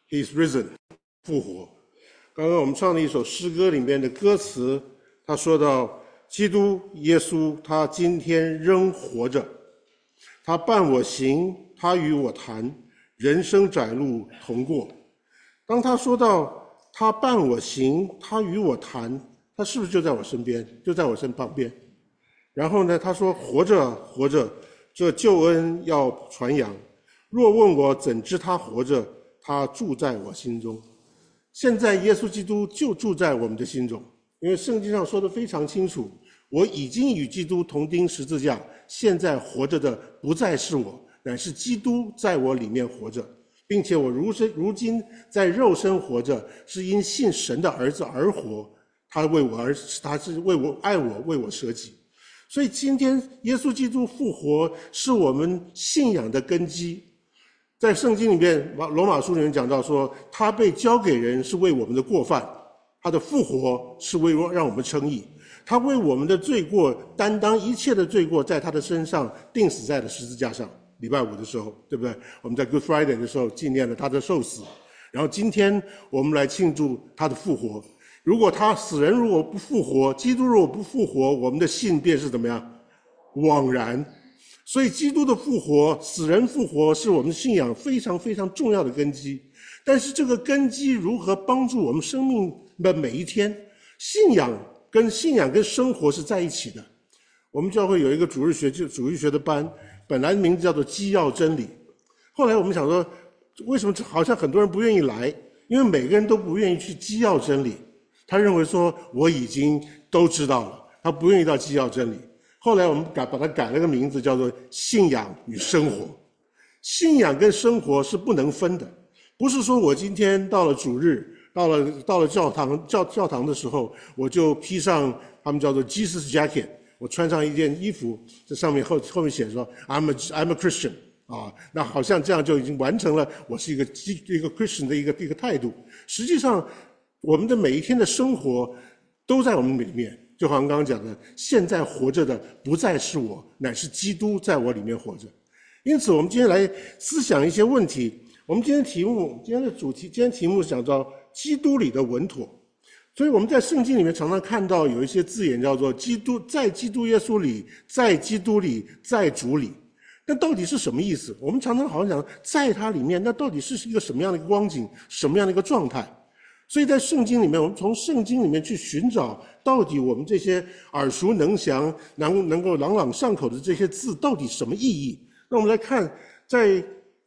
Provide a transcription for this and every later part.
He's risen， 复活。刚刚我们唱的一首诗歌里面的歌词，他说到基督耶稣他今天仍活着，他伴我行，他与我谈，人生窄路同过。当他说到他伴我行，他与我谈，他是不是就在我身边，就在我身旁边？然后呢，他说活着活着，这救恩要传扬。若问我怎知他活着，他住在我心中。现在耶稣基督就住在我们的心中，因为圣经上说得非常清楚，我已经与基督同钉十字架，现在活着的不再是我，乃是基督在我里面活着，并且我如今在肉身活着，是因信神的儿子而活，他是为我爱我，为我舍己。所以今天耶稣基督复活是我们信仰的根基。在圣经里面，罗马书里面讲到说，他被交给人是为我们的过犯，他的复活是为让我们称义，他为我们的罪过担当一切的罪过，在他的身上钉死在了十字架上。礼拜五的时候，对不对？我们在 Good Friday 的时候纪念了他的受死，然后今天我们来庆祝他的复活。如果死人如果不复活，基督如果不复活，我们的信便是怎么样？枉然。所以基督的复活，死人复活是我们信仰非常非常重要的根基。但是这个根基如何帮助我们生命的每一天？信仰跟生活是在一起的。我们教会有一个主日学的班，本来名字叫做基要真理。后来我们想说，为什么好像很多人不愿意来？因为每个人都不愿意去基要真理。他认为说我已经都知道了，他不愿意到基要真理。后来我们把它改了个名字，叫做信仰与生活。信仰跟生活是不能分的，不是说我今天到了主日，到了教堂的时候，我就披上他们叫做 Jesus jacket， 我穿上一件衣服，这上面后面写说 I'm a Christian 啊，那好像这样就已经完成了我是一个 Christian 的一个态度。实际上，我们的每一天的生活都在我们里面。就好像刚刚讲的，现在活着的不再是我，乃是基督在我里面活着。因此我们今天来思想一些问题。我们今天的主题，今天题目讲到基督里的稳妥。所以我们在圣经里面常常看到有一些字眼叫做在基督耶稣里，在基督里，在主里。那到底是什么意思？我们常常好像讲在他里面，那到底是一个什么样的一个光景，什么样的一个状态？所以在圣经里面，我们从圣经里面去寻找，到底我们这些耳熟能详、能够朗朗上口的这些字，到底什么意义？那我们来看，在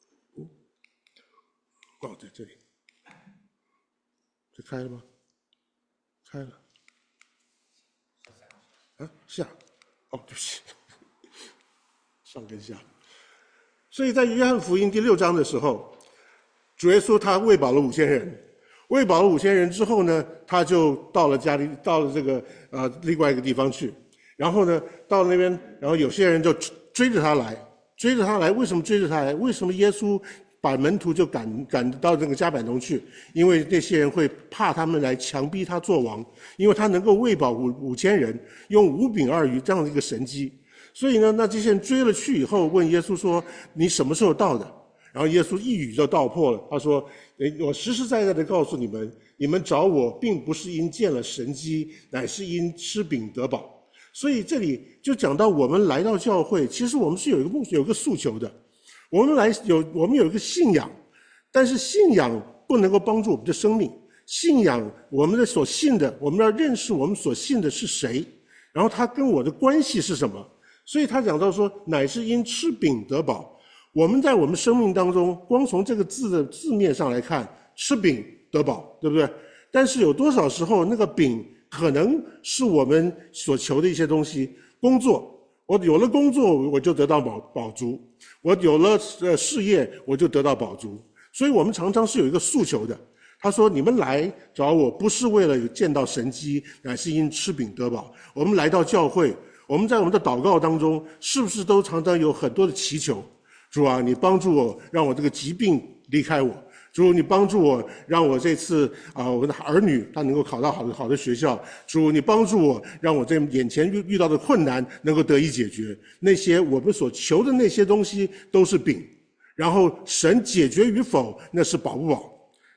这里，这开了吗？开了。啊，下。对不起，上跟下。所以在约翰福音第6章的时候，主耶稣他喂饱了5000人。喂饱了5000人之后呢，他就到了这个另外一个地方去。然后呢，到了那边，然后有些人就追着他来。为什么追着他来？为什么耶稣把门徒就赶到这个迦百农去？因为那些人会怕他们来强逼他做王，因为他能够喂饱5000人，用5饼2鱼这样的一个神迹。所以呢，那这些人追了去以后，问耶稣说：“你什么时候到的？”然后耶稣一语就道破了，他说：“我实实在在的告诉你们，你们找我并不是因见了神迹，乃是因吃饼得饱。”所以这里就讲到我们来到教会，其实我们是有一个诉求的，我们有一个信仰，但是信仰不能够帮助我们的生命。信仰我们的所信的，我们要认识我们所信的是谁，然后他跟我的关系是什么。所以他讲到说，乃是因吃饼得饱。我们在我们生命当中，光从这个字的字面上来看，吃饼得饱，对不对？但是有多少时候那个饼可能是我们所求的一些东西？工作，我有了工作，我就得到饱足；我有了事业，我就得到饱足。所以我们常常是有一个诉求的。他说：“你们来找我，不是为了见到神迹，乃是因吃饼得饱。”我们来到教会，我们在我们的祷告当中，是不是都常常有很多的祈求？主啊，你帮助我，让我这个疾病离开我。主，你帮助我，让我这次我的儿女他能够考到好的学校。主，你帮助我，让我这眼前遇到的困难能够得以解决。那些我们所求的那些东西都是饼，然后神解决与否，那是饱不饱。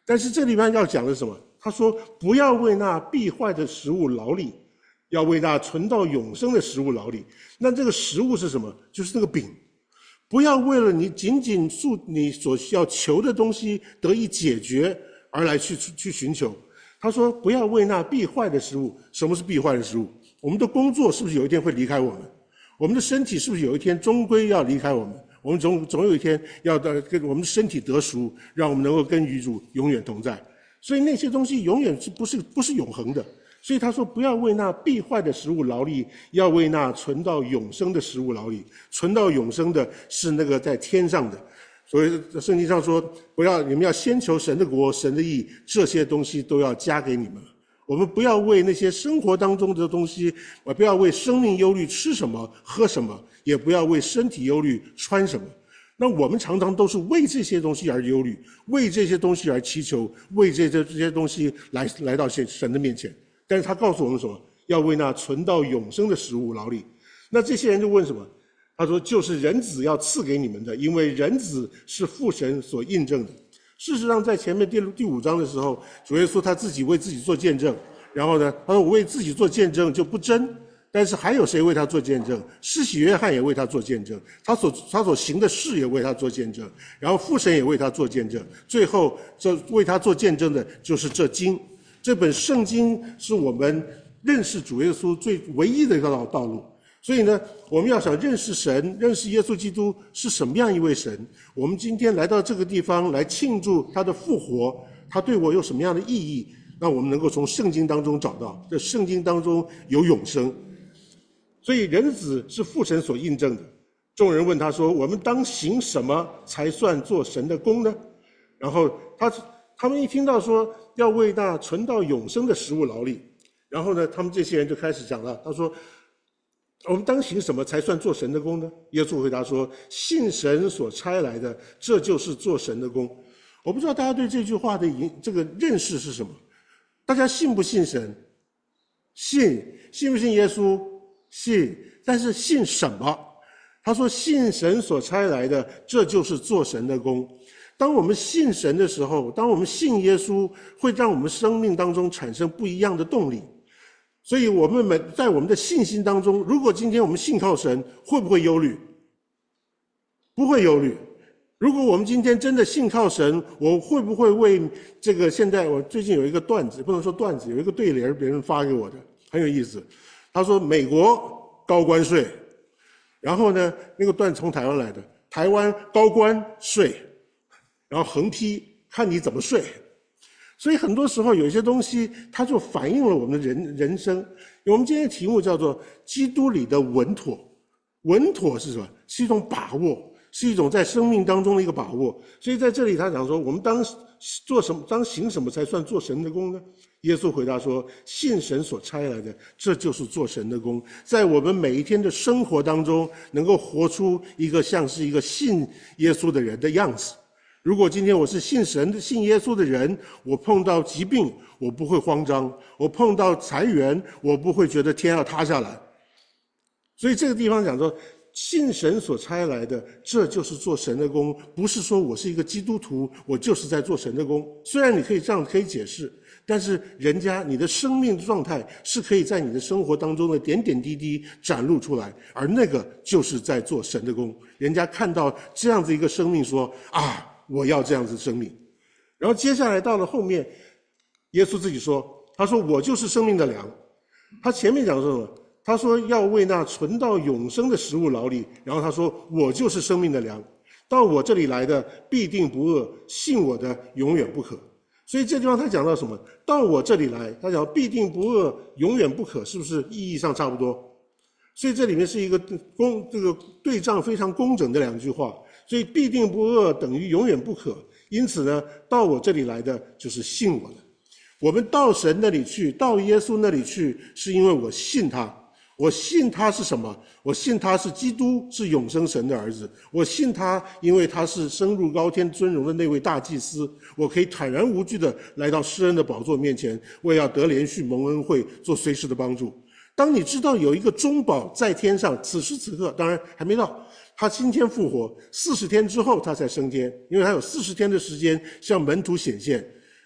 但是这里面要讲的是什么？他说不要为那必坏的食物劳力，要为那存到永生的食物劳力。那这个食物是什么？就是那个饼。不要为了你仅仅你所需要求的东西得以解决而来去寻求。他说不要为那必坏的食物。什么是必坏的食物？我们的工作是不是有一天会离开我们？我们的身体是不是有一天终归要离开我们？我们总有一天要跟我们的身体得赎，让我们能够跟与主永远同在。所以那些东西永远不是永恒的。所以他说不要为那必坏的食物劳力，要为那存到永生的食物劳力。存到永生的是那个在天上的。所以圣经上说你们要先求神的国神的义，这些东西都要加给你们。我们不要为那些生活当中的东西，不要为生命忧虑吃什么喝什么，也不要为身体忧虑穿什么。那我们常常都是为这些东西而忧虑，为这些东西而祈求，为这些东西来到神的面前。但是他告诉我们什么？要为那存到永生的食物劳力。那这些人就问什么？他说就是人子要赐给你们的，因为人子是父神所印证的。事实上在前面第5章的时候，主耶稣他自己为自己做见证，然后呢他说我为自己做见证就不真，但是还有谁为他做见证？施洗约翰也为他做见证，他所行的事也为他做见证，然后父神也为他做见证，最后这为他做见证的就是这经。这本圣经是我们认识主耶稣最唯一的一条道路。所以呢，我们要想认识神，认识耶稣基督是什么样一位神，我们今天来到这个地方来庆祝他的复活，他对我有什么样的意义，那我们能够从圣经当中找到，这圣经当中有永生。所以人子是父神所印证的。众人问他说，我们当行什么才算做神的工呢？然后他们一听到说要为那存到永生的食物劳力，然后呢他们这些人就开始讲了，他说我们当行什么才算做神的工呢？耶稣回答说，信神所差来的，这就是做神的工。我不知道大家对这句话的这个认识是什么？大家信不信神？信不信耶稣？信。但是信什么？他说信神所差来的，这就是做神的工。当我们信神的时候，当我们信耶稣，会让我们生命当中产生不一样的动力。所以我们在我们的信心当中，如果今天我们信靠神，会不会忧虑？不会忧虑。如果我们今天真的信靠神，我会不会为这个？现在我最近有一个段子，不能说段子，有一个对联别人发给我的，很有意思。他说美国高关税，然后呢那个段子从台湾来的，台湾高关税，然后横批看你怎么税。所以很多时候有一些东西它就反映了我们的人生。我们今天的题目叫做基督里的稳妥。稳妥是什么？是一种把握，是一种在生命当中的一个把握。所以在这里他讲说，我们当行什么才算做神的工呢？耶稣回答说，信神所差来的，这就是做神的工。在我们每一天的生活当中，能够活出一个像是一个信耶稣的人的样子。如果今天我是信耶稣的人，我碰到疾病我不会慌张，我碰到裁员我不会觉得天要塌下来。所以这个地方讲说，信神所差来的，这就是做神的工。不是说我是一个基督徒，我就是在做神的工。虽然你可以这样可以解释，但是你的生命状态是可以在你的生活当中的点点滴滴展露出来，而那个就是在做神的工。人家看到这样子一个生命说啊，我要这样子生命。然后接下来到了后面，耶稣自己说，他说我就是生命的粮。他前面讲说什么？他说要为那存到永生的食物劳力，然后他说我就是生命的粮，到我这里来的必定不饿，信我的永远不渴。所以这地方他讲到什么？到我这里来，他讲必定不饿，永远不渴，是不是意义上差不多？所以这里面是一个这个对仗非常工整的两句话。所以必定不饿等于永远不渴，因此呢，到我这里来的就是信我的。我们到神那里去，到耶稣那里去，是因为我信他。我信他是什么？我信他是基督，是永生神的儿子。我信他，因为他是升入高天尊荣的那位大祭司。我可以坦然无惧的来到施恩的宝座面前，为要得连续蒙恩惠，做随时的帮助。当你知道有一个中保在天上，此时此刻当然还没到，他今天复活，40天之后他才升天，因为他有40天的时间向门徒显现。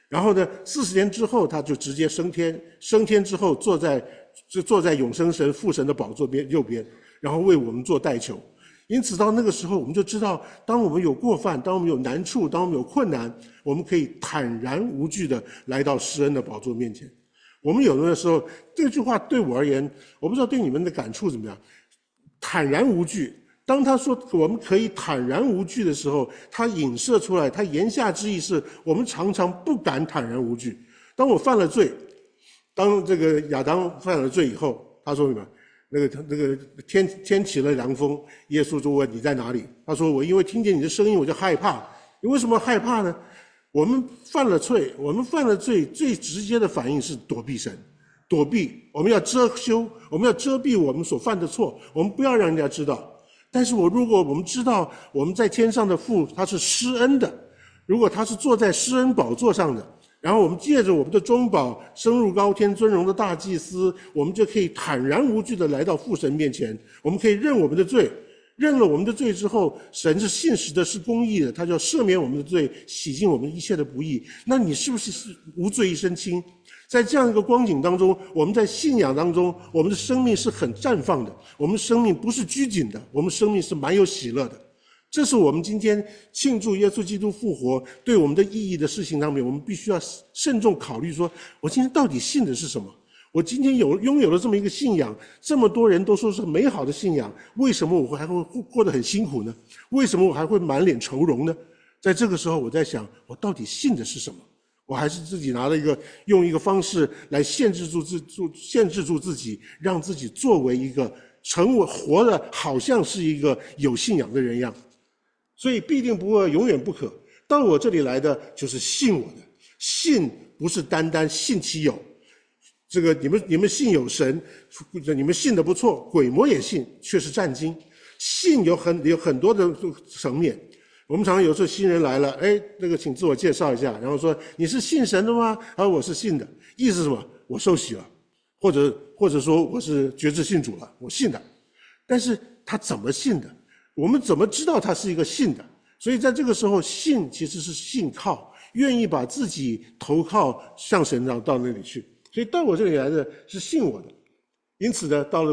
然后呢，40年之后他就直接升天，升天之后坐在永生神父神的宝座右边，然后为我们做代求。因此到那个时候我们就知道，当我们有过犯，当我们有难处，当我们有困难，我们可以坦然无惧的来到施恩的宝座面前。我们有的时候这句话对我而言，我不知道对你们的感触怎么样，坦然无惧，当他说我们可以坦然无惧的时候，他影射出来，他言下之意是我们常常不敢坦然无惧。当我犯了罪，当这个亚当犯了罪以后，他说什么？那个天起了凉风，耶稣就问你在哪里？他说我因为听见你的声音我就害怕。你为什么害怕呢？我们犯了罪，最直接的反应是躲避神，躲避，我们要遮羞，我们要遮蔽我们所犯的错，我们不要让人家知道。但是如果我们知道我们在天上的父他是施恩的，如果他是坐在施恩宝座上的，然后我们借着我们的中保升入高天尊荣的大祭司，我们就可以坦然无惧的来到父神面前，我们可以认我们的罪，认了我们的罪之后，神是信实的，是公义的，他就要赦免我们的罪，洗净我们一切的不义。那你是不是无罪一身轻？在这样一个光景当中，我们在信仰当中，我们的生命是很绽放的，我们生命不是拘谨的，我们生命是蛮有喜乐的。这是我们今天庆祝耶稣基督复活对我们的意义的事情上面，我们必须要慎重考虑说，我今天到底信的是什么？我今天拥有了这么一个信仰，这么多人都说是美好的信仰，为什么我还会过得很辛苦呢？为什么我还会满脸愁容呢？在这个时候我在想，我到底信的是什么？我还是自己用一个方式来限制住自己，让自己作为一个活的好像是一个有信仰的人一样。所以必定不饿，永远不渴。到我这里来的就是信我的，信不是单单信其有。这个你们信有神，你们信的不错，鬼魔也信，却是战惊。信有很多的层面。我们常常有时候新人来了，那个请自我介绍一下，然后说你是信神的吗？我是信的，意思是什么？我受洗了，或者说我是决志信主了，我信的。但是他怎么信的？我们怎么知道他是一个信的？所以在这个时候，信其实是信靠，愿意把自己投靠向神到那里去。所以到我这里来的是信我的。因此呢，到了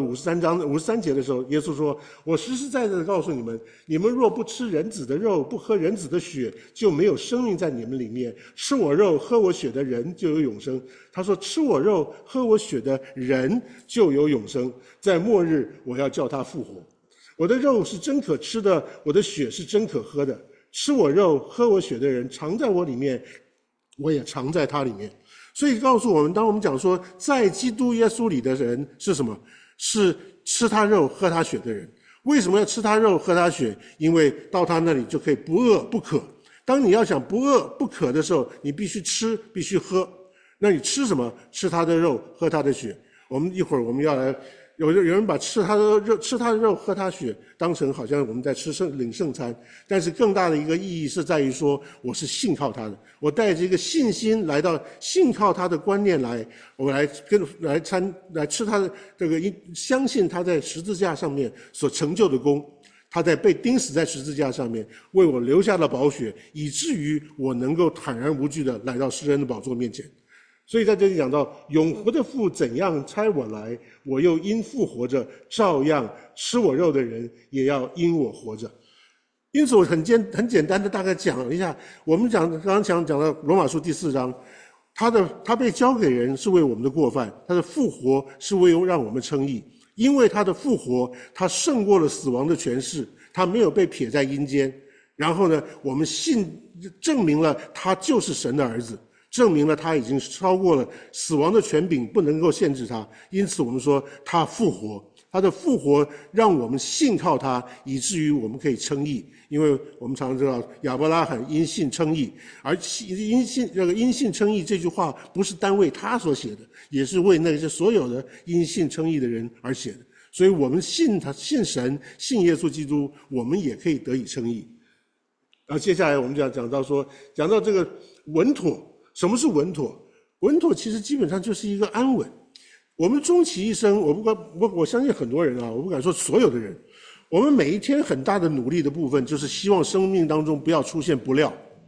53节的时候，耶稣说，我实实在在的告诉你们，你们若不吃人子的肉，不喝人子的血，就没有生命在你们里面。吃我肉喝我血的人就有永生。他说，吃我肉喝我血的人就有永生，在末日我要叫他复活。我的肉是真可吃的，我的血是真可喝的。吃我肉喝我血的人常在我里面，我也常在他里面。所以告诉我们，当我们讲说在基督耶稣里的人是什么？是吃他肉喝他血的人。为什么要吃他肉喝他血？因为到他那里就可以不饿不渴。当你要想不饿不渴的时候，你必须吃必须喝。那你吃什么？吃他的肉喝他的血。一会儿我们要来，有人把吃他的肉喝他血当成好像我们在领圣餐，但是更大的一个意义是在于说，我是信靠他的，我带着一个信心来到信靠他的观念来，我来吃他的这个相信他在十字架上面所成就的功，他在被钉死在十字架上面为我留下了宝血，以至于我能够坦然无惧的来到施恩的宝座面前。所以在这里讲到，永活的父怎样差我来，我又因父活着，照样吃我肉的人也要因我活着。因此我很简单的大概讲了一下，我们刚刚讲到罗马书第4章，他被交给人是为我们的过犯，他的复活是为让我们称义。因为他的复活，他胜过了死亡的权势，他没有被撇在阴间。然后呢，我们证明了他就是神的儿子，证明了他已经超过了死亡的权柄，不能够限制他。因此我们说他复活，他的复活让我们信靠他，以至于我们可以称义。因为我们常知道亚伯拉罕因信称义，而因信称义这句话不是单为他所写的，也是为那些所有的因信称义的人而写的。所以我们信神，信耶稣基督，我们也可以得以称义。然后接下来我们讲到这个稳妥。什么是稳妥？稳妥其实基本上就是一个安稳。我们终其一生，我相信很多人啊，我不敢说所有的人，我们每一天很大的努力的部分就是希望生命当中不要出现不料。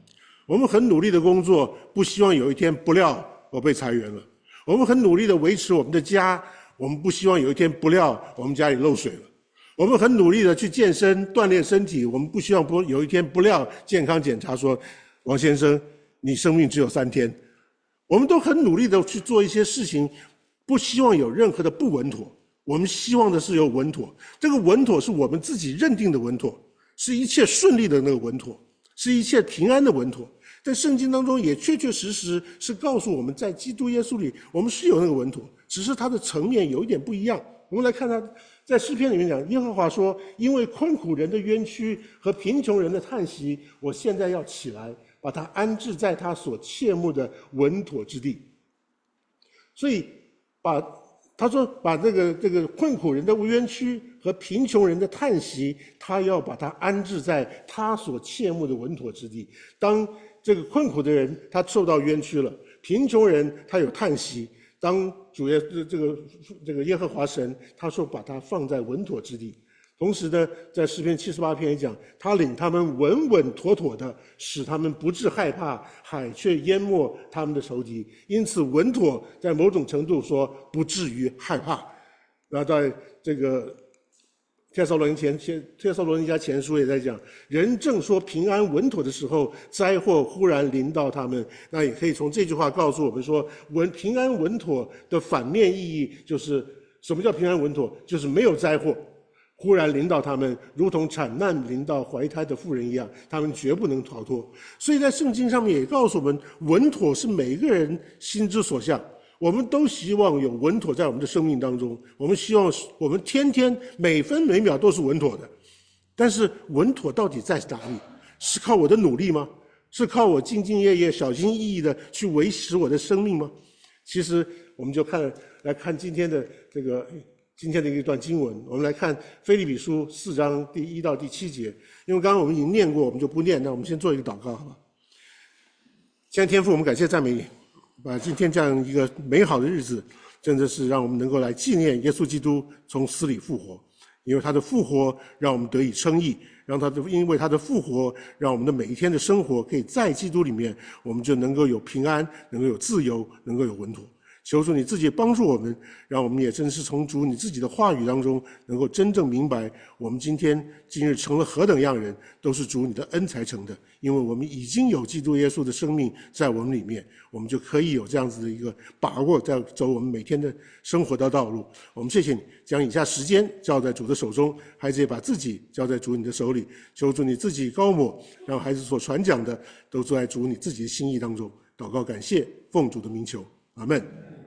我们很努力的工作，不希望有一天不料我被裁员了。我们很努力的维持我们的家，我们不希望有一天不料我们家里漏水了。我们很努力的去健身锻炼身体，我们不希望有一天不料健康检查说，王先生，你生命只有3天。我们都很努力的去做一些事情，不希望有任何的不稳妥，我们希望的是有稳妥。这个稳妥是我们自己认定的稳妥，是一切顺利的那个稳妥，是一切平安的稳妥。在圣经当中也确确实实是告诉我们，在基督耶稣里我们是有那个稳妥，只是它的层面有一点不一样。我们来看他在诗篇里面讲，耶和华说，因为困苦人的冤屈和贫穷人的叹息，我现在要起来，把他安置在他所切慕的稳妥之地。所以他说把这个困苦人的冤屈和贫穷人的叹息，他要把他安置在他所切慕的稳妥之地。当这个困苦的人他受到冤屈了，贫穷人他有叹息，当主耶这个耶和华神他说把他放在稳妥之地。同时呢，在诗篇78篇也讲，他领他们稳稳妥妥的，使他们不致害怕，海却淹没他们的仇敌。因此稳妥在某种程度说不至于害怕。然后在这个帖撒罗尼迦前书也在讲，人正说平安稳妥的时候，灾祸忽然临到他们。那也可以从这句话告诉我们说，平安稳妥的反面意义就是什么叫平安稳妥？就是没有灾祸忽然临到他们，如同产难临到怀胎的妇人一样，他们绝不能逃脱。所以在圣经上面也告诉我们，稳妥是每一个人心之所向。我们都希望有稳妥在我们的生命当中，我们希望我们天天每分每秒都是稳妥的。但是稳妥到底在哪里？是靠我的努力吗？是靠我兢兢业业小心翼翼的去维持我的生命吗？其实我们就来看今天的一段经文，我们来看腓立比书4章第1到第7节。因为刚刚我们已经念过，我们就不念，那我们先做一个祷告，好吧？亲爱的天父，我们感谢赞美你，把今天这样一个美好的日子，真的是让我们能够来纪念耶稣基督从死里复活。因为他的复活让我们得以称义，因为他的复活让我们的每一天的生活可以在基督里面，我们就能够有平安，能够有自由，能够有稳妥。求主你自己帮助我们，让我们也真是从主你自己的话语当中能够真正明白，我们今日成了何等样人，都是主你的恩才成的。因为我们已经有基督耶稣的生命在我们里面，我们就可以有这样子的一个把握，在走我们每天的生活的道路。我们谢谢你将以下时间交在主的手中，孩子也把自己交在主你的手里，求主你自己高抹，让孩子所传讲的都做在主你自己的心意当中。祷告感谢，奉主的名求，阿们。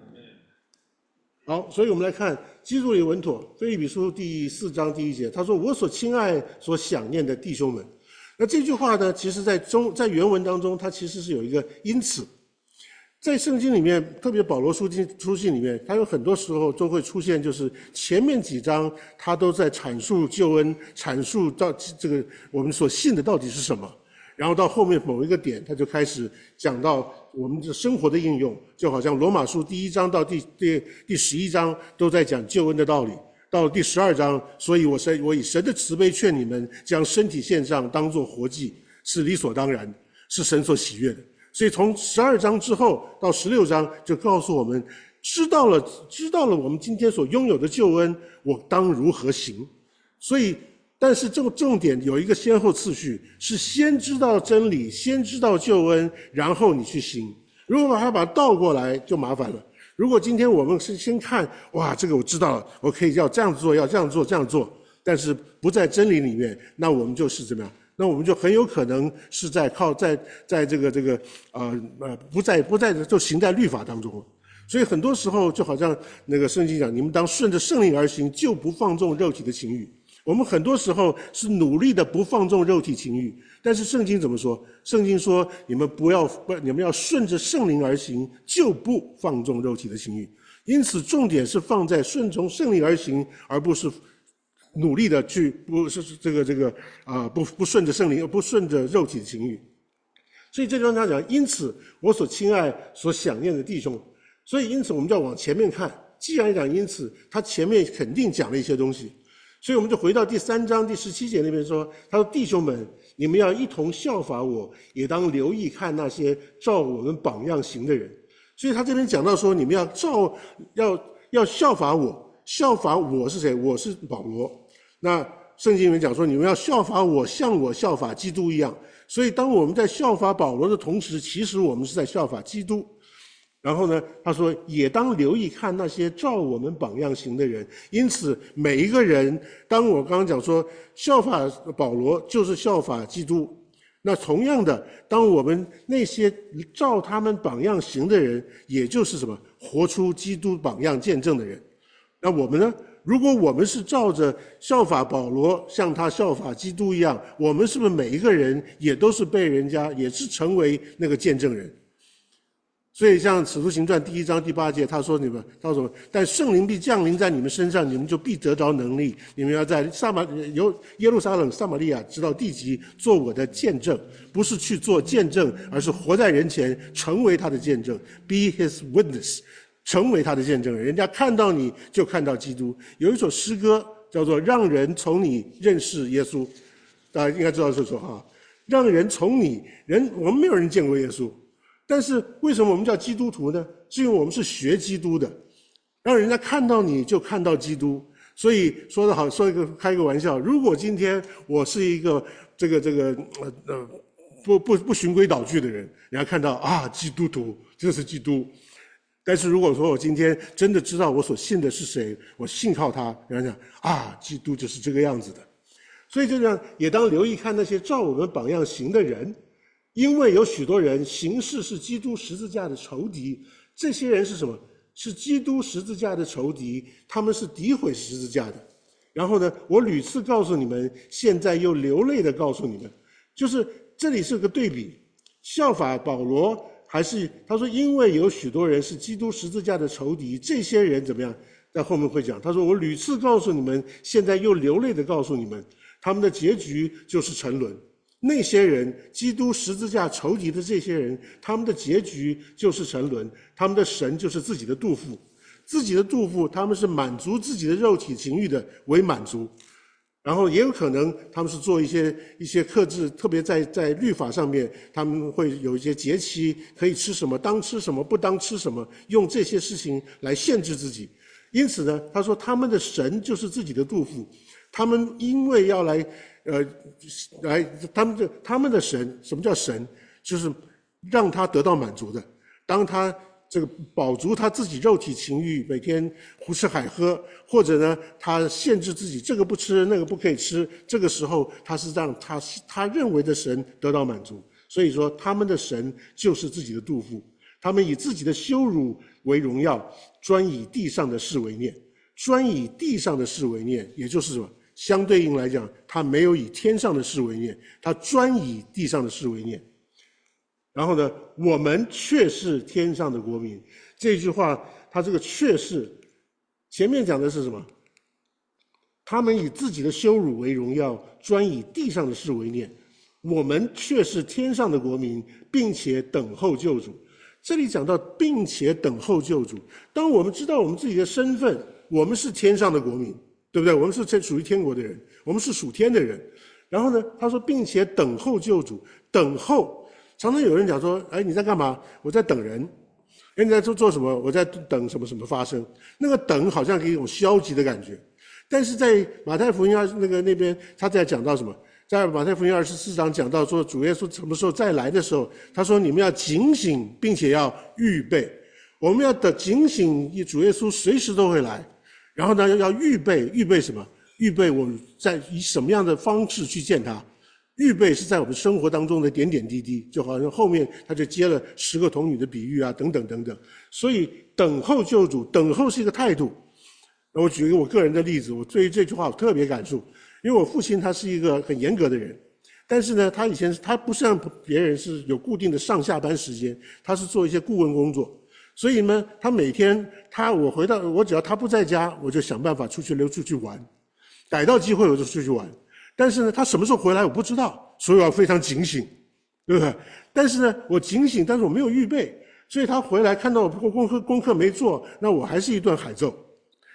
好，所以我们来看基督里稳妥。腓立比书第4章第1节，他说：“我所亲爱、所想念的弟兄们。”那这句话呢，其实在原文当中，它其实是有一个因此。在圣经里面，特别保罗书信里面，它有很多时候都会出现，就是前面几章他都在阐述救恩，阐述到这个我们所信的到底是什么。然后到后面某一个点，他就开始讲到我们的生活的应用，就好像罗马书第1章到第11章都在讲救恩的道理。到了第12章，所以我以神的慈悲劝你们，将身体献上，当作活祭，是理所当然的，是神所喜悦的。所以从12章之后到16章，就告诉我们，知道了我们今天所拥有的救恩，我当如何行。所以但是重点有一个先后次序，是先知道真理，先知道救恩，然后你去行。如果把它倒过来，就麻烦了。如果今天我们是先看，哇，这个我知道了，我可以要这样做，要这样做，这样做，但是不在真理里面，那我们就是怎么样？那我们就很有可能是在不在就行在律法当中了。所以很多时候就好像那个圣经讲，你们当顺着圣灵而行，就不放纵肉体的情欲。我们很多时候是努力的不放纵肉体情欲，但是圣经怎么说？圣经说你们要顺着圣灵而行，就不放纵肉体的情欲。因此重点是放在顺从圣灵而行，而不是努力的去不顺着圣灵，不顺着肉体的情欲。所以这地方他讲，因此我所亲爱、所想念的弟兄，所以因此我们就要往前面看。既然讲因此，他前面肯定讲了一些东西。 所以我们就回到第3章第17节那边说，他说弟兄们，你们要一同效法我，也当留意看那些照我们榜样行的人。所以他这边讲到说，你们要效法我，效法我是谁？我是保罗。那圣经里面讲说，你们要效法我，像我效法基督一样。所以当我们在效法保罗的同时，其实我们是在效法基督。然后呢，他说也当留意看那些照我们榜样行的人。因此每一个人，当我刚刚讲说效法保罗就是效法基督，那同样的，当我们那些照他们榜样行的人，也就是什么？活出基督榜样见证的人。那我们呢？如果我们是照着效法保罗，像他效法基督一样，我们是不是每一个人也都是被人家，也是成为那个见证人？所以像使徒行传第1章第8节，他说他说但圣灵必降临在你们身上，你们就必得着能力，你们要在耶路撒冷、撒玛利亚直到地极做我的见证。不是去做见证，而是活在人前，成为他的见证， be his witness， 成为他的见证人。人家看到你就看到基督。有一首诗歌叫做让人从你认识耶稣，大家应该知道这首哈，让人从你我们没有人见过耶稣，但是为什么我们叫基督徒呢？是因为我们是学基督的，让人家看到你就看到基督。所以说得好，开一个玩笑，如果今天我是一个不循规蹈矩的人，人家看到啊基督徒，这是基督。但是如果说我今天真的知道我所信的是谁，我信靠他，人家讲啊基督就是这个样子的。所以就这样，也当留意看那些照我们榜样行的人，因为有许多人行事是基督十字架的仇敌。这些人是什么？是基督十字架的仇敌，他们是诋毁十字架的。然后呢，我屡次告诉你们，现在又流泪的告诉你们，就是这里是个对比，效法保罗，还是他说因为有许多人是基督十字架的仇敌，这些人怎么样？在后面会讲，他说我屡次告诉你们，现在又流泪的告诉你们，他们的结局就是沉沦。那些人，基督十字架仇敌的这些人，他们的结局就是沉沦，他们的神就是自己的肚腹，他们是满足自己的肉体情欲的为满足。然后也有可能他们是做一些克制，特别在律法上面，他们会有一些节期，可以吃什么当吃什么，不当吃什么，用这些事情来限制自己。因此呢，他说他们的神就是自己的肚腹，他们因为要他们的神，什么叫神？就是让他得到满足的。当他这个饱足他自己肉体情欲，每天胡吃海喝，或者呢，他限制自己这个不吃那个不可以吃，这个时候他是让他认为的神得到满足。所以说他们的神就是自己的肚腹，他们以自己的羞辱为荣耀，专以地上的事为念。专以地上的事为念，也就是什么？相对应来讲，他没有以天上的事为念，他专以地上的事为念。然后呢，我们却是天上的国民。这句话，他这个却是前面讲的是什么？他们以自己的羞辱为荣耀，专以地上的事为念。我们却是天上的国民，并且等候救主。这里讲到并且等候救主，当我们知道我们自己的身份，我们是天上的国民，对不对？我们是属于天国的人，我们是属天的人。然后呢，他说并且等候救主。等候，常常有人讲说，哎，你在干嘛？我在等人。哎，你在做什么？我在等什么什么发生。那个等好像给一种消极的感觉。但是在马太福音那边，他在讲到什么？在马太福音24章讲到说，主耶稣什么时候再来的时候，他说你们要警醒，并且要预备。我们要警醒，主耶稣随时都会来。然后呢，要预备什么？预备我们以什么样的方式去见他？预备是在我们生活当中的点点滴滴，就好像后面他就接了10个童女的比喻啊，等等等等。所以等候救主，等候是一个态度。那我举一个我个人的例子，我对于这句话我特别感触。因为我父亲他是一个很严格的人，但是呢，他以前他不像别人是有固定的上下班时间，他是做一些顾问工作，所以呢，他每天我只要他不在家，我就想办法出去玩，逮到机会我就出去玩。但是呢，他什么时候回来我不知道，所以我要非常警醒，对不对？但是呢，我警醒，但是我没有预备，所以他回来看到我功课没做，那我还是一顿海揍。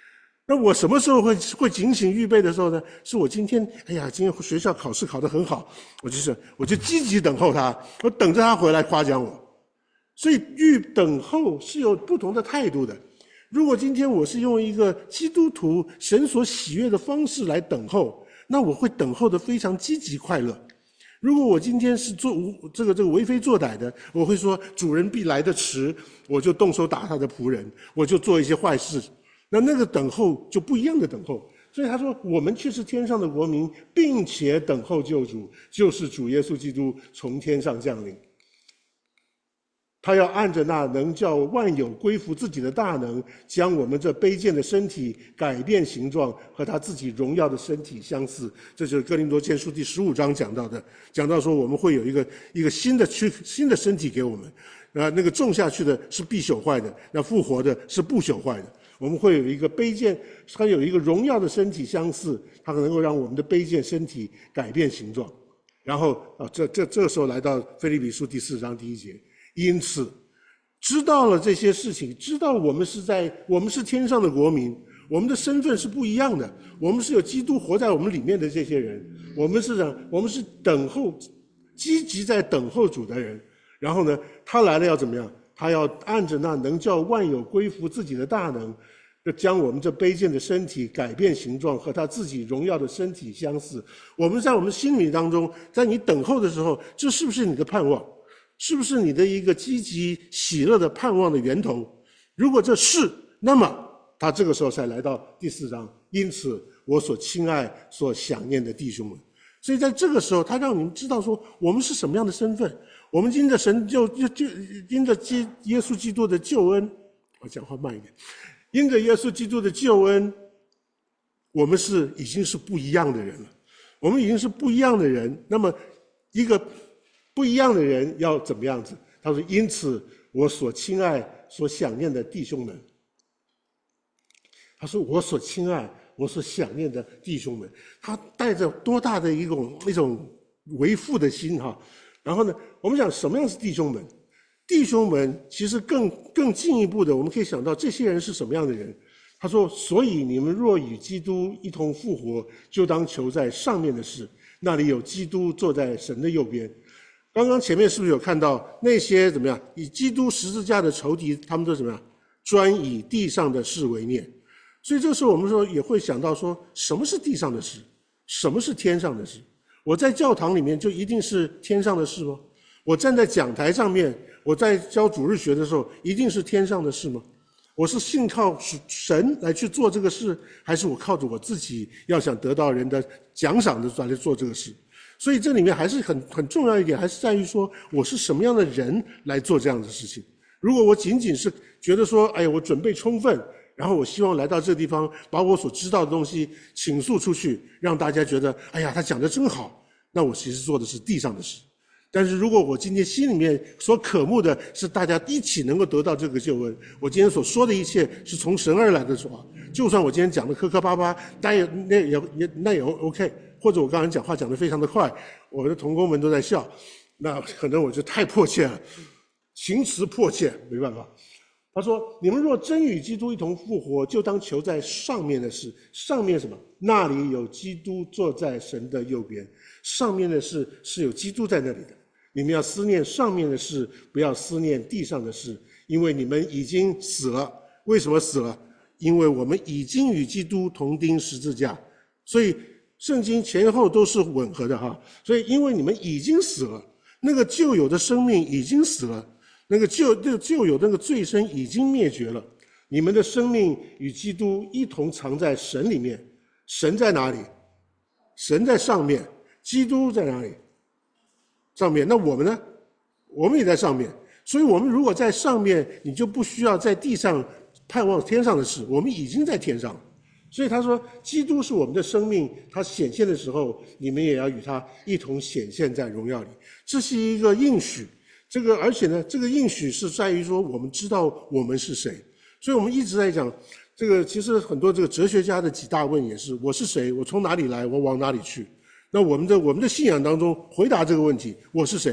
那我什么时候会警醒预备的时候呢？是我今天，哎呀，今天学校考试考得很好，我就积极等候他，我等着他回来夸奖我。所以等候是有不同的态度的。如果今天我是用一个基督徒神所喜悦的方式来等候，那我会等候的非常积极快乐。如果我今天是做这个为非作歹的，我会说主人必来得迟，我就动手打他的仆人，我就做一些坏事。那个等候就不一样的等候。所以他说我们却是天上的国民，并且等候救主，就是主耶稣基督从天上降临。他要按着那能叫万有归服自己的大能，将我们这卑贱的身体改变形状，和他自己荣耀的身体相似。这就是哥林多前书第15章讲到的，讲到说我们会有一个新的身体给我们。那个种下去的是必朽坏的，那复活的是不朽坏的。我们会有一个卑贱，它有一个荣耀的身体相似，它能够让我们的卑贱身体改变形状。然后这个时候来到腓立比书第4章第1节，因此知道了这些事情，知道我们是天上的国民，我们的身份是不一样的，我们是有基督活在我们里面的这些人，我们是等候，积极在等候主的人。然后呢，他来了要怎么样？他要按着那能叫万有归服自己的大能，将我们这卑贱的身体改变形状，和他自己荣耀的身体相似。我们在我们心里当中，在你等候的时候，这是不是你的盼望？是不是你的一个积极喜乐的盼望的源头？如果这是，那么他这个时候才来到第4章。因此我所亲爱所想念的弟兄们。所以在这个时候，他让你们知道说我们是什么样的身份。我们因着神就因着耶稣基督的救恩，我讲话慢一点，因着耶稣基督的救恩，我们已经是不一样的人了。我们已经是不一样的人。那么一个不一样的人要怎么样子？他说因此我所亲爱所想念的弟兄们。他说我所亲爱我所想念的弟兄们，他带着多大的一种为父的心哈。然后呢，我们讲什么样是弟兄们？弟兄们其实更进一步的，我们可以想到这些人是什么样的人。他说所以你们若与基督一同复活，就当求在上面的事，那里有基督坐在神的右边。刚刚前面是不是有看到那些怎么样以基督十字架的仇敌，他们都怎么样专以地上的事为念。所以这时候我们说也会想到说，什么是地上的事，什么是天上的事？我在教堂里面就一定是天上的事吗？我站在讲台上面，我在教主日学的时候一定是天上的事吗？我是信靠神来去做这个事，还是我靠着我自己要想得到人的奖赏的来做这个事？所以这里面还是很重要一点，还是在于说我是什么样的人来做这样的事情。如果我仅仅是觉得说哎呀我准备充分，然后我希望来到这个地方把我所知道的东西倾诉出去，让大家觉得哎呀他讲得真好，那我其实做的是地上的事。但是如果我今天心里面所渴慕的是大家一起能够得到这个救恩，我今天所说的一切是从神而来的话，就算我今天讲的磕磕巴巴，那也 OK， 或者我刚才讲话讲得非常的快，我的同工们都在笑，那可能我就太迫切了，情辞迫切，没办法。他说你们若真与基督一同复活，就当求在上面的事。上面什么？那里有基督坐在神的右边。上面的事是有基督在那里的，你们要思念上面的事，不要思念地上的事，因为你们已经死了。为什么死了？因为我们已经与基督同钉十字架。所以圣经前后都是吻合的哈。所以因为你们已经死了，那个旧有的生命已经死了，那个旧有那个罪身已经灭绝了，你们的生命与基督一同藏在神里面。神在哪里？神在上面。基督在哪里？上面。那我们呢？我们也在上面。所以我们如果在上面，你就不需要在地上盼望天上的事，我们已经在天上了。所以他说基督是我们的生命，他显现的时候，你们也要与他一同显现在荣耀里。这是一个应许。而且呢，这个应许是在于说我们知道我们是谁。所以我们一直在讲这个，其实很多这个哲学家的几大问也是：我是谁？我从哪里来？我往哪里去？那我们的信仰当中回答这个问题：我是谁？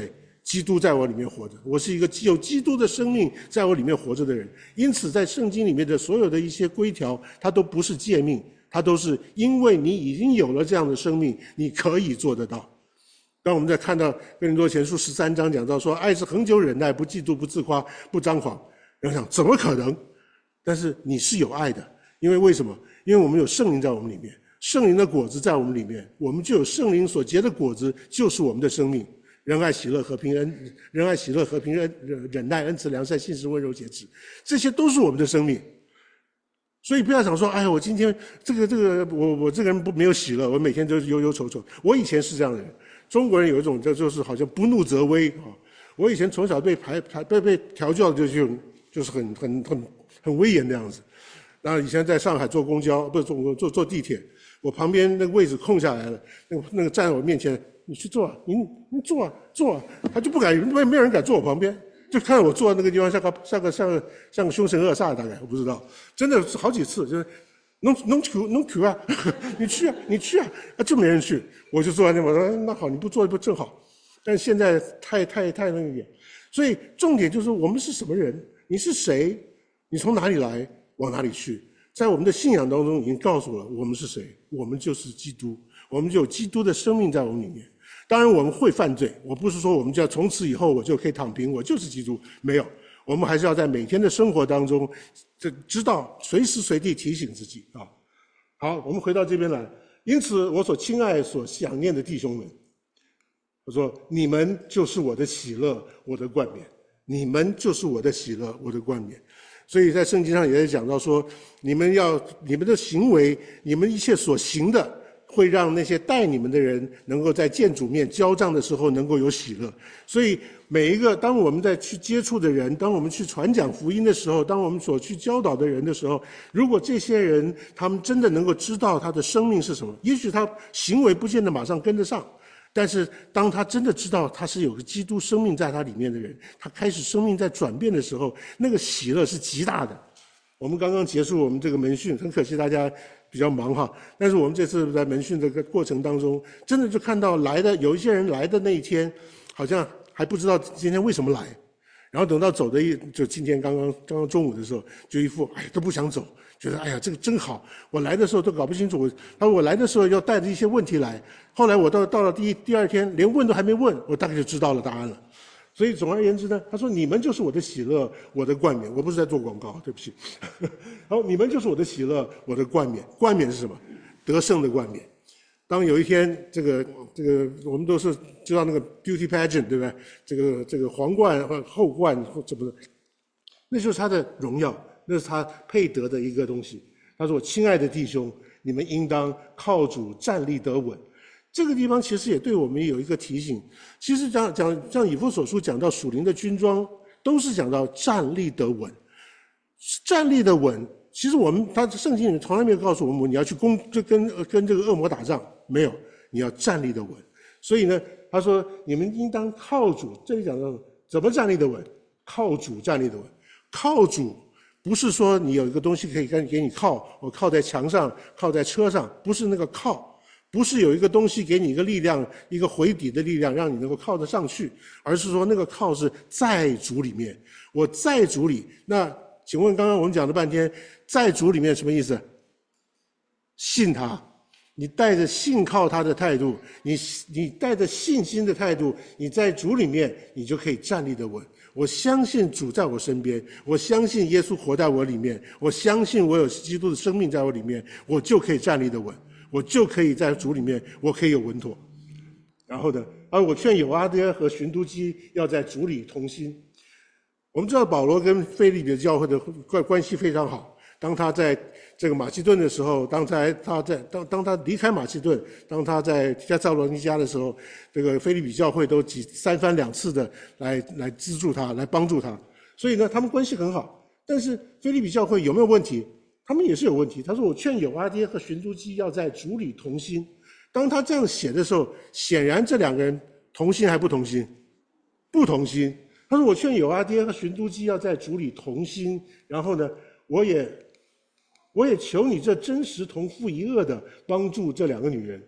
基督在我里面活着，我是一个有基督的生命在我里面活着的人。因此在圣经里面的所有的一些规条，它都不是诫命，它都是因为你已经有了这样的生命，你可以做得到。当我们在看到哥林多前书13章讲到说，爱是恒久忍耐，不嫉妒，不自夸，不张狂，人想怎么可能？但是你是有爱的，因为为什么？因为我们有圣灵在我们里面，圣灵的果子在我们里面，我们就有圣灵所结的果子，就是我们的生命。仁爱、喜乐、和平、仁爱、喜乐、和平、忍耐、恩慈、良善、信实、温柔、节制，这些都是我们的生命。所以不要想说，哎呀，我今天我这个人没有喜乐，我每天都忧忧愁愁。我以前是这样的人。中国人有一种就是好像不怒则威啊。我以前从小被调教的就是很威严的样子。那以前在上海坐公交，不是坐地铁，我旁边那个位置空下来了，那个站在我面前。你去坐啊，你坐啊，他就不敢，没有人敢坐我旁边，就看到我坐在那个地方像个凶神恶煞，大概我不知道，真的是好几次，就是弄去啊，你去啊，就没人去，我就坐在那，我说那好，你不坐不正好，但现在太那个点，所以重点就是我们是什么人，你是谁，你从哪里来，往哪里去，在我们的信仰当中已经告诉了我们是谁，我们就是基督，我们就有基督的生命在我们里面。当然我们会犯罪，我不是说我们就要从此以后我就可以躺平，我就是基督，没有，我们还是要在每天的生活当中知道随时随地提醒自己啊。好，我们回到这边来。因此我所亲爱所想念的弟兄们，我说你们就是我的喜乐，我的冠冕，你们就是我的喜乐，我的冠冕。所以在圣经上也在讲到说，你们的行为，你们一切所行的，会让那些带你们的人能够在见主面交账的时候能够有喜乐。所以每一个当我们在去接触的人，当我们去传讲福音的时候，当我们所去教导的人的时候，如果这些人他们真的能够知道他的生命是什么，也许他行为不见得马上跟得上，但是当他真的知道他是有个基督生命在他里面的人，他开始生命在转变的时候，那个喜乐是极大的。我们刚刚结束我们这个门训，很可惜大家比较忙哈，但是我们这次在门训这个过程当中，真的就看到有一些人来的那一天，好像还不知道今天为什么来，然后等到走的就今天刚刚中午的时候，就一副都不想走，觉得这个真好，我来的时候都搞不清楚，我来的时候要带着一些问题来，后来我到了第二天连问都还没问，我大概就知道了答案了。所以总而言之呢，他说你们就是我的喜乐，我的冠冕。我不是在做广告，对不起。好，你们就是我的喜乐，我的冠冕。冠冕是什么？得胜的冠冕。当有一天这个我们都是知道那个 beauty pageant 对不对？这个皇冠或后冠或怎么的，那就是他的荣耀，那是他配得的一个东西。他说：“我亲爱的弟兄，你们应当靠主站立得稳。”这个地方其实也对我们有一个提醒。其实像以弗所书讲到属灵的军装，都是讲到站立得稳。站立得稳，其实他圣经里从来没有告诉我们你要去跟这个恶魔打仗，没有，你要站立得稳。所以呢，他说你们应当靠主。这里讲到怎么站立得稳？靠主站立得稳。靠主不是说你有一个东西可以给你靠，我靠在墙上，靠在车上，不是那个靠。不是有一个东西给你一个力量，一个回抵的力量，让你能够靠得上去，而是说那个靠是在主里面。我在主里，那请问刚刚我们讲了半天，在主里面什么意思？信他，你带着信靠他的态度，你带着信心的态度，你在主里面，你就可以站立得稳。我相信主在我身边，我相信耶稣活在我里面，我相信我有基督的生命在我里面，我就可以站立得稳。我就可以在主里面，我可以有稳妥。然后呢，我劝友阿爹和寻都基要在主里同心。我们知道保罗跟腓立比的教会的关系非常好。当他在这个马其顿的时候，当他离开马其顿，当他在帖撒罗尼迦的时候，这个腓立比教会都三番两次的来资助他，来帮助他。所以呢，他们关系很好。但是腓立比教会有没有问题？他们也是有问题。他说：“我劝友阿爹和寻都基要在主里同心。”当他这样写的时候，显然这两个人同心还不同心？不同心。他说：“我劝友阿爹和寻都基要在主里同心。”然后呢，我也求你这真实同父一轭的帮助这两个女人。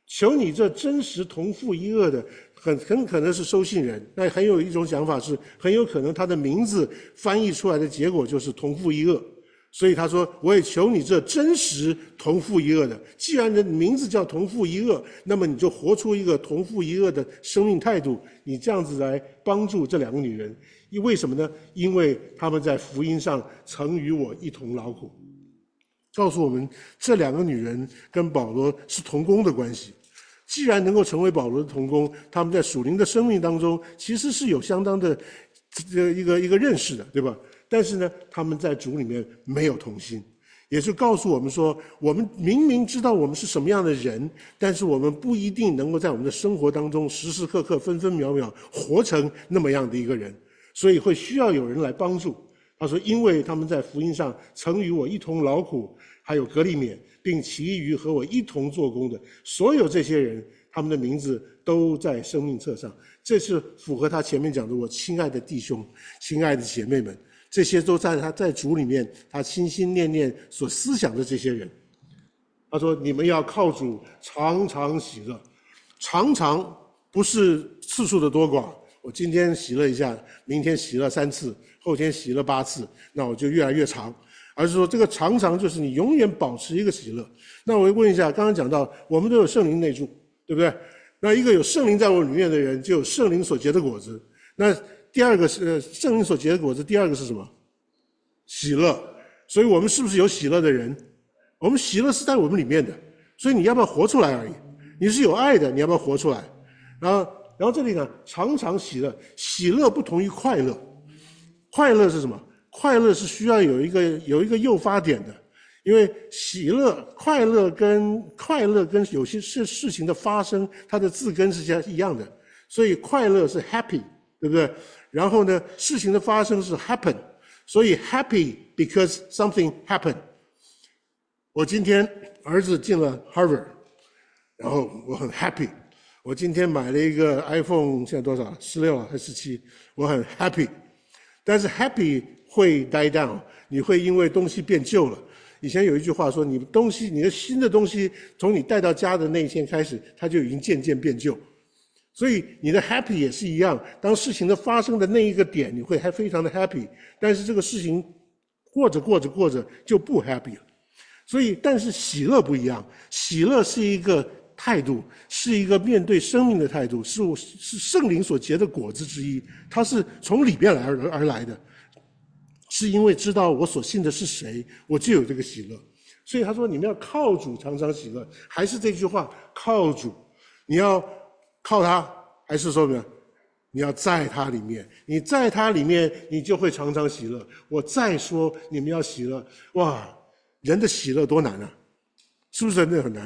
求你这真实同父一轭的，很可能是收信人。那还有一种想法是，很有可能他的名字翻译出来的结果就是同父一轭。所以他说，我也求你这真实同父一轭的。既然你的名字叫同父一轭，那么你就活出一个同父一轭的生命态度，你这样子来帮助这两个女人。为什么呢？因为他们在福音上曾与我一同劳苦。告诉我们，这两个女人跟保罗是同工的关系。既然能够成为保罗的同工，他们在属灵的生命当中其实是有相当的一个认识的，对吧？但是呢，他们在主里面没有同心，也是告诉我们说，我们明明知道我们是什么样的人，但是我们不一定能够在我们的生活当中时时刻刻分分秒秒活成那么样的一个人，所以会需要有人来帮助。他说，因为他们在福音上曾与我一同劳苦，还有革利免，并其余和我一同做工的所有这些人，他们的名字都在生命册上。这是符合他前面讲的，我亲爱的弟兄，亲爱的姐妹们，这些都在他在主里面他心心念念所思想的这些人。他说，你们要靠主常常喜乐。常常不是次数的多寡，我今天喜乐一下，明天喜乐3次，后天喜乐8次，那我就越来越长。而是说这个常常就是你永远保持一个喜乐。那我问一下，刚刚讲到我们都有圣灵内住，对不对？那一个有圣灵在我里面的人，就有圣灵所结的果子。那第二个是圣灵所结的果子，第二个是什么？喜乐。所以我们是不是有喜乐的人？我们喜乐是在我们里面的，所以你要不要活出来而已。你是有爱的，你要不要活出来？然后这里呢，常常喜乐。喜乐不同于快乐。快乐是什么？快乐是需要有一个诱发点的。因为快乐跟有些事情的发生，它的字根是一样的，所以快乐是 happy， 对不对？然后呢，事情的发生是 happen， 所以 happy because something happened。我今天儿子进了 Harvard， 然后我很 happy。我今天买了一个 iPhone， 现在多少？16还是17？我很 happy。但是 happy 会 die down， 你会因为东西变旧了。以前有一句话说，你的新的东西从你带到家的那一天开始，它就已经渐渐变旧。所以你的 happy 也是一样，当事情的发生的那一个点，你会还非常的 happy， 但是这个事情过着就不 happy 了。所以但是喜乐不一样，喜乐是一个态度，是一个面对生命的态度，是圣灵所结的果子之一，它是从里边而来的。是因为知道我所信的是谁，我就有这个喜乐。所以他说，你们要靠主常常喜乐。还是这句话，靠主。你要靠他，还是说呢，你要在他里面。你在他里面，你就会常常喜乐。我再说你们要喜乐，哇，人的喜乐多难啊，是不是真的很难？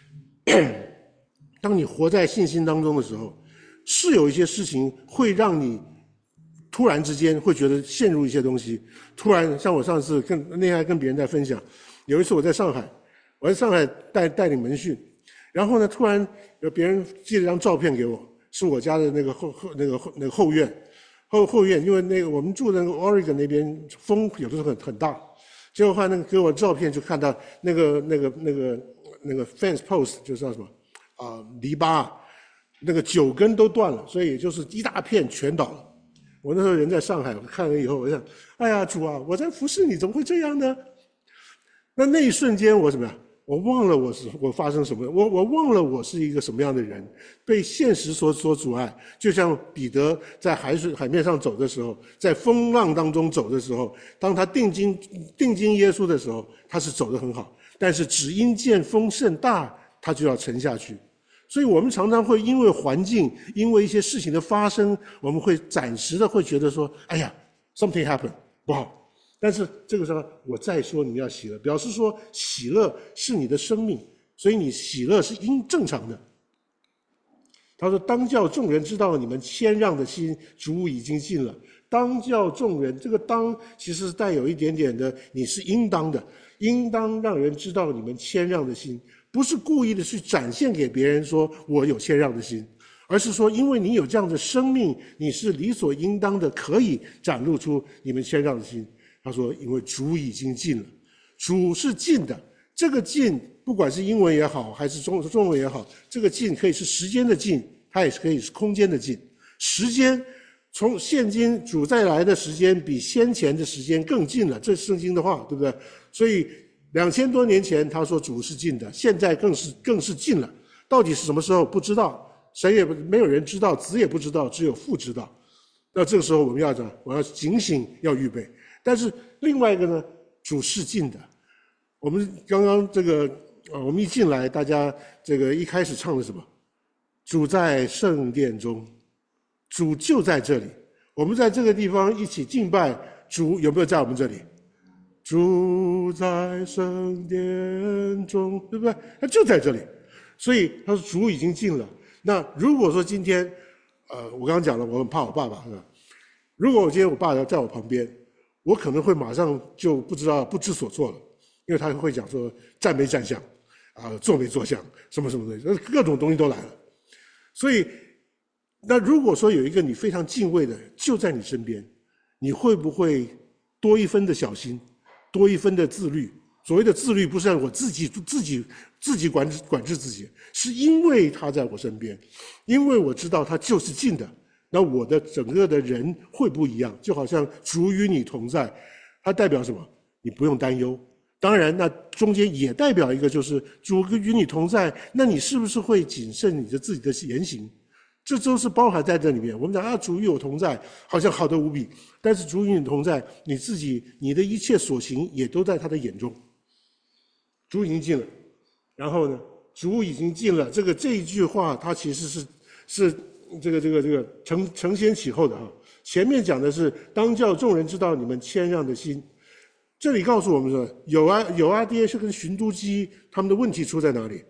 当你活在信心当中的时候，是有一些事情会让你突然之间会觉得陷入一些东西。突然，像我上次那天还跟别人在分享，有一次我在上海带领门训，然后呢，突然有别人寄了张照片给我，是我家的那个后院，因为那个我们住的那个 Oregon 那边风有的时候很大，结果那个给我照片就看到那个 fence post 就是叫什么篱笆，那个9根都断了，所以也就是一大片全倒了。我那时候人在上海，我看了以后，我想，哎呀，主啊，我在服侍你，怎么会这样呢？那一瞬间，我怎么样？我忘了我发生什么，我忘了我是一个什么样的人，被现实所阻碍。就像彼得在海面上走的时候，在风浪当中走的时候，当他定睛耶稣的时候，他是走得很好，但是只因见风甚大，他就要沉下去。所以我们常常会因为环境，因为一些事情的发生，我们会暂时的会觉得说，哎呀 something happened 不好。但是这个时候我再说你们要喜乐，表示说喜乐是你的生命，所以你喜乐是正常的。他说，当叫众人知道你们谦让的心，主已经尽了。当叫众人，这个当其实是带有一点点的，你是应当的，应当让人知道你们谦让的心，不是故意的去展现给别人说我有谦让的心，而是说因为你有这样的生命，你是理所应当的可以展露出你们谦让的心。他说，因为主已经尽了，主是尽的， 这个近，不管是英文也好，还是中文也好，这个近可以是时间的近，它也是可以是空间的近。时间从现今主再来的时间比先前的时间更近了，这是圣经的话，对不对？所以2000多年前他说主是近的，现在更是近了。到底是什么时候不知道，谁也没有人知道，子也不知道，只有父知道。那这个时候我们要讲，我要警醒，要预备。但是另外一个呢，主是近的。我们刚刚这个我们一进来，大家这个一开始唱的什么？主在圣殿中，主就在这里。我们在这个地方一起敬拜，主有没有在我们这里？主在圣殿中，对不对？他就在这里。所以他说主已经近了。那如果说今天我刚刚讲了，我很怕我爸爸，是吧？如果我今天我爸要在我旁边，我可能会马上就不知所措了，因为他会讲说站没站相，坐没坐相，什么什么的，各种东西都来了。所以，那如果说有一个你非常敬畏的就在你身边，你会不会多一分的小心，多一分的自律？所谓的自律，不是让我自己管制自己，是因为他在我身边，因为我知道他就是近的。那我的整个的人会不一样，就好像主与你同在，它代表什么？你不用担忧。当然，那中间也代表一个，就是主与你同在，那你是不是会谨慎你的自己的言行？这都是包含在这里面。我们讲主与我同在，好像好得无比，但是主与你同在，你的一切所行也都在他的眼中。主已经近了，然后呢，主已经近了。这一句话，它其实是这个承先启后的啊。前面讲的是当叫众人知道你们谦让的心，这里告诉我们说，有阿爹是跟寻都基他们的问题出在哪里？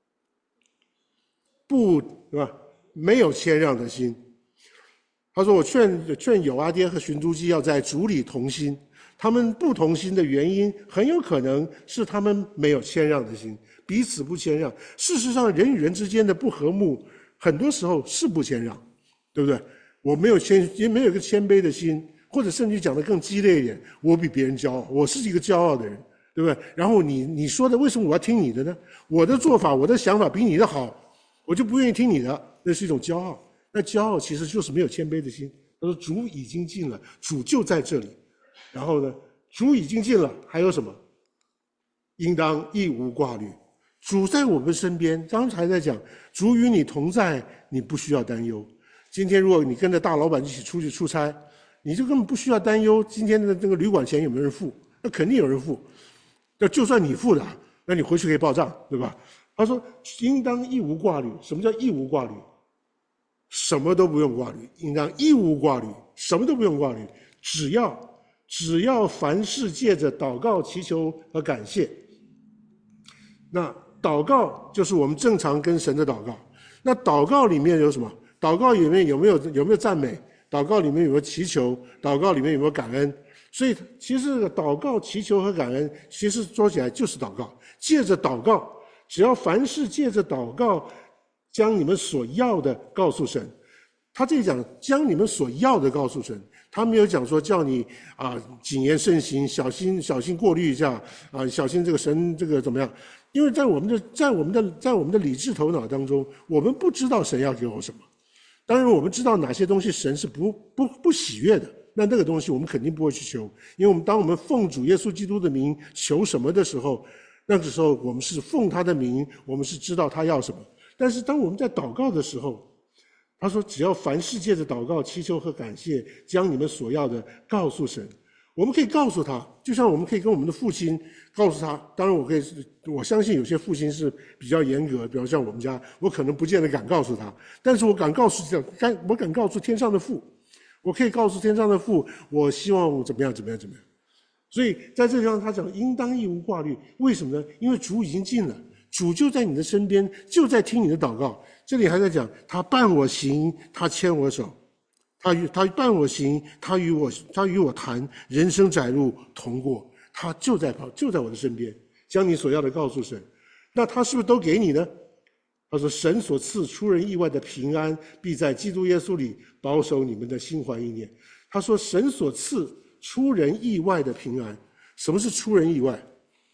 不，对吧？没有谦让的心。他说：“我劝有阿爹和寻都基要在主里同心。他们不同心的原因，很有可能是他们没有谦让的心，彼此不谦让。事实上，人与人之间的不和睦，很多时候是不谦让，对不对？我没有一个谦卑的心，或者甚至讲得更激烈一点，我比别人骄傲，我是一个骄傲的人，对不对？然后你说的，为什么我要听你的呢？我的做法，我的想法比你的好，我就不愿意听你的，那是一种骄傲。那骄傲其实就是没有谦卑的心。他说主已经近了，主就在这里。然后呢，主已经近了，还有什么？应当一无挂虑。主在我们身边，刚才在讲，主与你同在，你不需要担忧。今天如果你跟着大老板一起出去出差，你就根本不需要担忧今天的这个旅馆钱有没有人付，那肯定有人付。那就算你付的，那你回去可以报账，对吧？他说应当一无挂虑。什么叫一无挂虑？什么都不用挂虑，应当一无挂虑，什么都不用挂虑，只要凡事借着祷告、祈求和感谢。那祷告就是我们正常跟神的祷告。那祷告里面有什么？祷告里面有没有赞美？祷告里面有没有祈求？祷告里面有没有感恩？所以其实祷告、祈求和感恩，其实说起来就是祷告。借着祷告，只要凡事借着祷告，将你们所要的告诉神。他这里讲将你们所要的告诉神，他没有讲说叫你谨言慎行，小心过滤一下小心这个神这个怎么样？因为在我们的理智头脑当中，我们不知道神要给我什么。当然我们知道哪些东西神是不喜悦的，那个东西我们肯定不会去求。因为当我们奉主耶稣基督的名求什么的时候，那个时候我们是奉他的名，我们是知道他要什么。但是当我们在祷告的时候，他说只要凡事借着祷告、祈求和感谢，将你们所要的告诉神。我们可以告诉他，就像我们可以跟我们的父亲告诉他。当然我相信有些父亲是比较严格，比方像我们家，我可能不见得敢告诉他，但是我敢告诉天上的父，我可以告诉天上的父，我希望怎么样。所以在这地方他讲应当一无挂虑。为什么呢？因为主已经近了，主就在你的身边，就在听你的祷告。这里还在讲他伴我行，他牵我手，他伴我行，他与我谈，人生窄路同过。他就在我的身边，将你所要的告诉神。那他是不是都给你呢？他说神所赐出人意外的平安，必在基督耶稣里保守你们的心怀意念。他说神所赐出人意外的平安。什么是出人意外？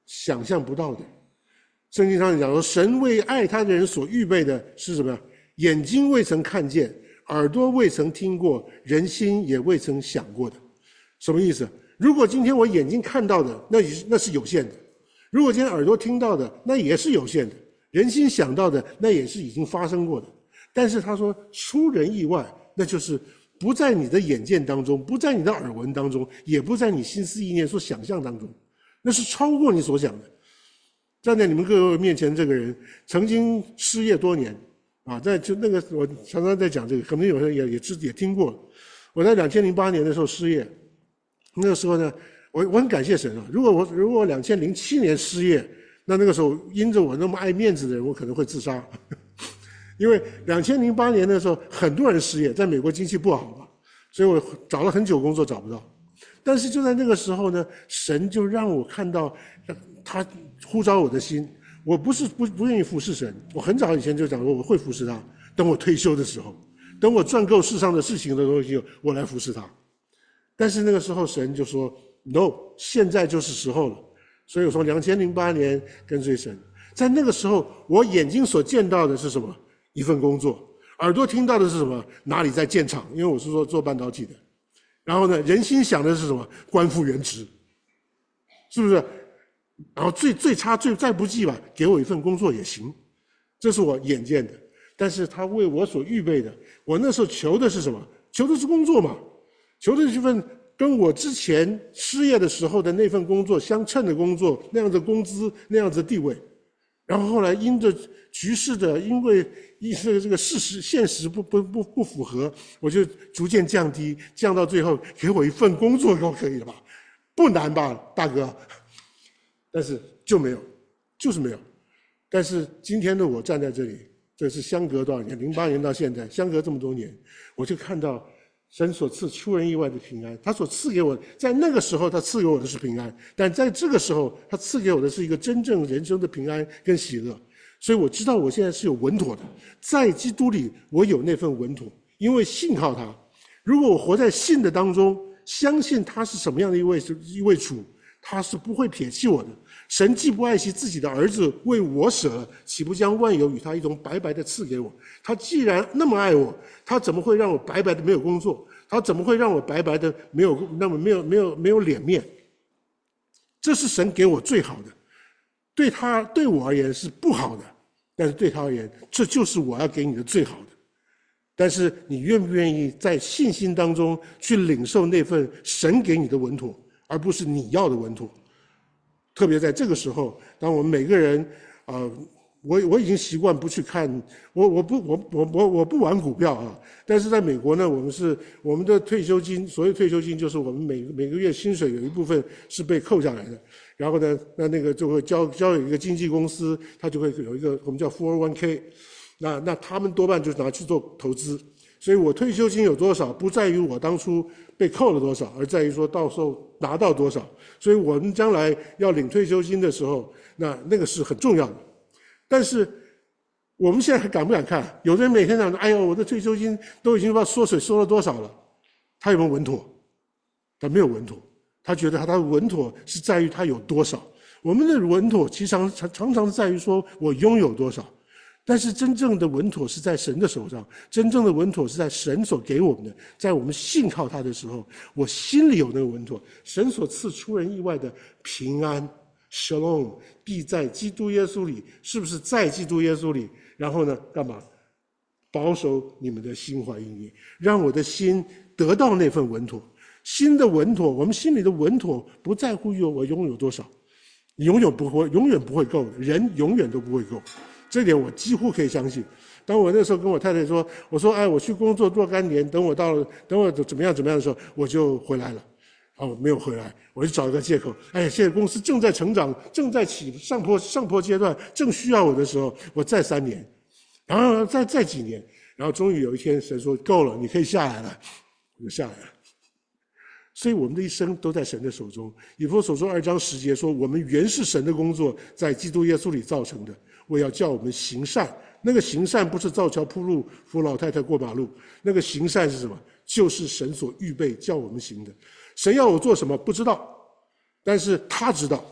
想象不到的。圣经上讲说，神为爱他的人所预备的是什么？眼睛未曾看见，耳朵未曾听过，人心也未曾想过的。什么意思？如果今天我眼睛看到的，那是有限的；如果今天耳朵听到的，那也是有限的；人心想到的，那也是已经发生过的。但是他说出人意外，那就是不在你的眼见当中，不在你的耳闻当中，也不在你心思意念所想象当中，那是超过你所想的。站在你们各位面前这个人曾经失业多年啊，就那个我常常在讲这个，可能有人也听过了。我在2008年的时候失业，那个时候呢，我很感谢神啊。如果我2007年失业，那个时候因着我那么爱面子的人，我可能会自杀。因为2008年的时候很多人失业，在美国经济不好嘛，所以我找了很久工作找不到。但是就在那个时候呢，神就让我看到他呼召我的心。我不是不愿意服侍神，我很早以前就讲说我会服侍他，等我退休的时候，等我赚够世上的事情的东西，我来服侍他。但是那个时候神就说 no， 现在就是时候了。所以我从2008年跟随神。在那个时候，我眼睛所见到的是什么？一份工作。耳朵听到的是什么？哪里在建厂，因为我是说做半导体的。然后呢，人心想的是什么？官复原职，是不是？然后最差再不济吧，给我一份工作也行，这是我眼见的。但是他为我所预备的，我那时候求的是什么？求的是工作嘛，求的是一份跟我之前失业的时候的那份工作相称的工作，那样的工资，那样子的地位。然后后来因着局势的，因为这个事实现实不符合，我就逐渐降到最后，给我一份工作就可以了吧？不难吧，大哥？但是就是没有。但是今天的我站在这里，这是相隔多少年？08年到现在，相隔这么多年，我就看到神所赐出人意外的平安。他所赐给我，在那个时候他赐给我的是平安，但在这个时候他赐给我的是一个真正人生的平安跟喜乐。所以我知道我现在是有稳妥的，在基督里我有那份稳妥，因为信靠他。如果我活在信的当中，相信他是什么样的一位主，他是不会撇弃我的。神既不爱惜自己的儿子为我舍了，岂不将万有与他一同白白的赐给我？他既然那么爱我，他怎么会让我白白的没有工作？他怎么会让我白白的没有脸面？这是神给我最好的，对我而言是不好的，但是对他而言，这就是我要给你的最好的。但是你愿不愿意在信心当中去领受那份神给你的稳妥，而不是你要的稳妥？特别在这个时候，当我们每个人我已经习惯不去看，我不玩股票啊。但是在美国呢，我们的退休金，所谓退休金就是我们每个月薪水有一部分是被扣下来的。然后呢，那个就会交有一个经纪公司，它就会有一个我们叫 401k， 那他们多半就拿去做投资。所以我退休金有多少，不在于我当初被扣了多少，而在于说到时候拿到多少。所以我们将来要领退休金的时候，那个是很重要的。但是我们现在还敢不敢看？有的人每天讲，哎呦，我的退休金都已经不知道缩水缩了多少了，他有没有稳妥？他没有稳妥。他觉得他的稳妥是在于他有多少。我们的稳妥其实常常在于说我拥有多少。但是真正的稳妥是在神的手上，真正的稳妥是在神所给我们的。在我们信靠他的时候，我心里有那个稳妥。神所赐出人意外的平安 Shalom 必在基督耶稣里，是不是在基督耶稣里？然后呢，干嘛？保守你们的心怀意念，让我的心得到那份稳妥。心的稳妥，我们心里的稳妥不在乎于我拥有多少，永远不会够的，人永远都不会够。这点我几乎可以相信。当我那时候跟我太太说，我说哎，我去工作若干年，等我怎么样的时候，我就回来了。没有回来，我就找一个借口。哎，现在公司正在成长，正在上坡阶段，正需要我的时候，我再3年，然后再几年，然后终于有一天神说够了，你可以下来了，我就下来了。所以我们的一生都在神的手中。以弗所书2章10节说，我们原是神的工作，在基督耶稣里造成的，为要叫我们行善。那个行善不是造桥铺路扶老太太过马路，那个行善是什么？就是神所预备叫我们行的。神要我做什么不知道，但是他知道，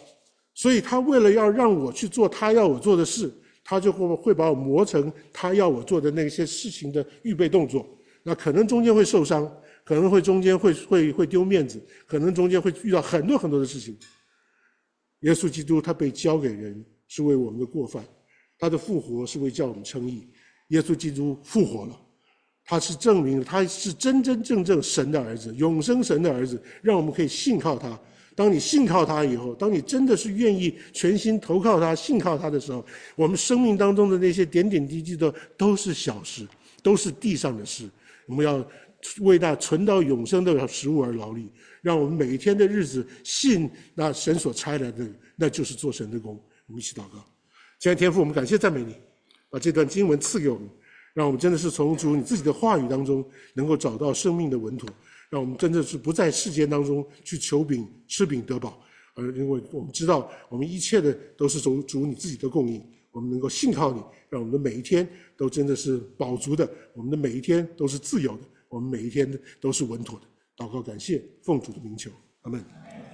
所以他为了要让我去做他要我做的事，他就会把我磨成他要我做的那些事情的预备动作。那可能中间会受伤，可能会中间会丢面子，可能中间会遇到很多很多的事情。耶稣基督他被交给人是为我们的过犯，他的复活是为叫我们称义。耶稣基督复活了，他是证明他是真真正正神的儿子，永生神的儿子，让我们可以信靠他。当你信靠他以后，当你真的是愿意全心投靠他、信靠他的时候，我们生命当中的那些点点滴滴的都是小事，都是地上的事。我们要为那存到永生的食物而劳力，让我们每一天的日子信那神所差来的，那就是做神的工。我们一起祷告。亲爱的天父，我们感谢赞美你，把这段经文赐给我们，让我们真的是从主你自己的话语当中能够找到生命的稳妥，让我们真的是不在世间当中去求饼吃饼得饱，而因为我们知道我们一切的都是从主你自己的供应，我们能够信靠你，让我们的每一天都真的是饱足的，我们的每一天都是自由的，我们每一天都是稳妥的。祷告感谢，奉主的名求，阿们。